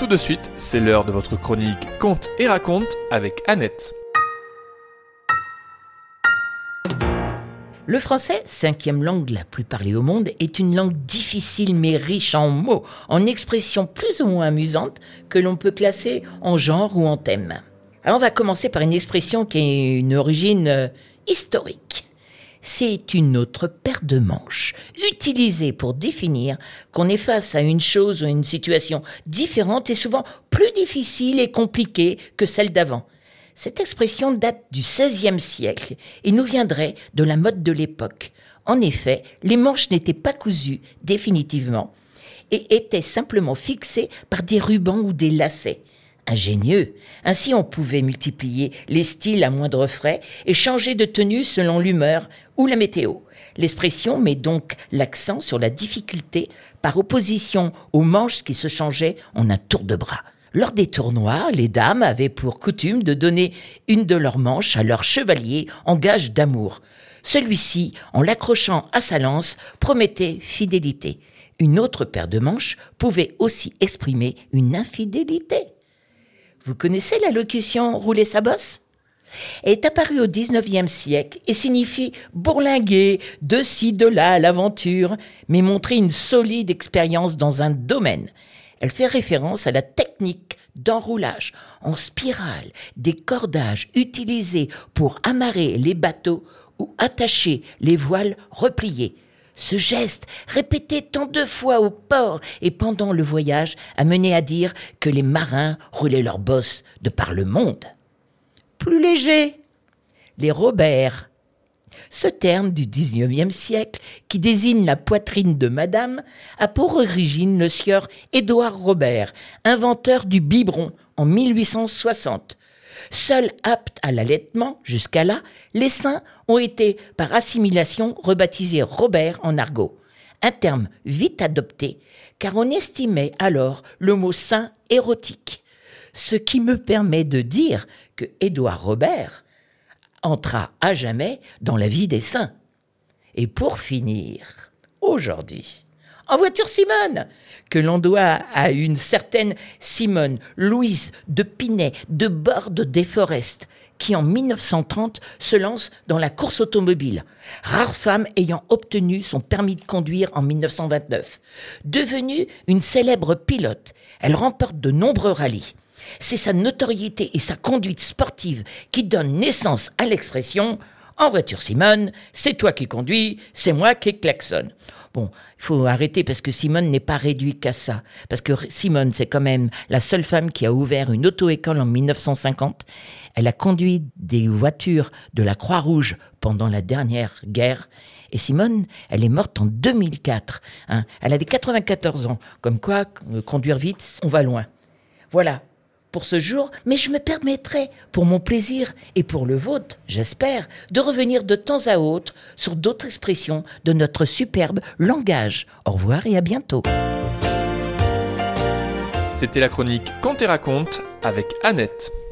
tout de suite, c'est l'heure de votre chronique Conte et raconte avec Annette. Le français, 5e langue la plus parlée au monde, est une langue difficile mais riche en mots, en expressions plus ou moins amusantes que l'on peut classer en genre ou en thème. Alors on va commencer par une expression qui a une origine historique. C'est une autre paire de manches, utilisée pour définir qu'on est face à une chose ou une situation différente et souvent plus difficile et compliquée que celle d'avant. Cette expression date du XVIe siècle et nous viendrait de la mode de l'époque. En effet, les manches n'étaient pas cousues définitivement et étaient simplement fixées par des rubans ou des lacets. Ingénieux. Ainsi, on pouvait multiplier les styles à moindre frais et changer de tenue selon l'humeur ou la météo. L'expression met donc l'accent sur la difficulté par opposition aux manches qui se changeaient en un tour de bras. Lors des tournois, les dames avaient pour coutume de donner une de leurs manches à leur chevalier en gage d'amour. Celui-ci, en l'accrochant à sa lance, promettait fidélité. Une autre paire de manches pouvait aussi exprimer une infidélité. Vous connaissez la locution « rouler sa bosse » ? Elle est apparue au XIXe siècle et signifie bourlinguer de ci, de là à l'aventure, mais montrer une solide expérience dans un domaine. Elle fait référence à la technique d'enroulage en spirale des cordages utilisés pour amarrer les bateaux ou attacher les voiles repliées. Ce geste, répété tant de fois au port et pendant le voyage, a mené à dire que les marins roulaient leurs bosses de par le monde. Plus léger, les Robert. Ce terme du XIXe siècle, qui désigne la poitrine de madame, a pour origine le sieur Édouard Robert, inventeur du biberon en 1860. Seuls aptes à l'allaitement, jusqu'à là, les seins ont été par assimilation rebaptisés Robert en argot. Un terme vite adopté, car on estimait alors le mot sein érotique. Ce qui me permet de dire que Édouard Robert entra à jamais dans la vie des saints. Et pour finir, aujourd'hui, en voiture Simone, que l'on doit à une certaine Simone Louise de Pinet de Bordes-des-Forest, qui en 1930 se lance dans la course automobile, rare femme ayant obtenu son permis de conduire en 1929. Devenue une célèbre pilote, elle remporte de nombreux rallyes. C'est sa notoriété et sa conduite sportive qui donnent naissance à l'expression « En voiture Simone, c'est toi qui conduis, c'est moi qui klaxonne ». Bon, il faut arrêter parce que Simone n'est pas réduite qu'à ça. Parce que Simone, c'est quand même la seule femme qui a ouvert une auto-école en 1950. Elle a conduit des voitures de la Croix-Rouge pendant la dernière guerre. Et Simone, elle est morte en 2004. Elle avait 94 ans. Comme quoi, conduire vite, on va loin. Voilà pour ce jour, mais je me permettrai, pour mon plaisir et pour le vôtre, j'espère, de revenir de temps à autre sur d'autres expressions de notre superbe langage. Au revoir et à bientôt. C'était la chronique Conte et raconte avec Annette.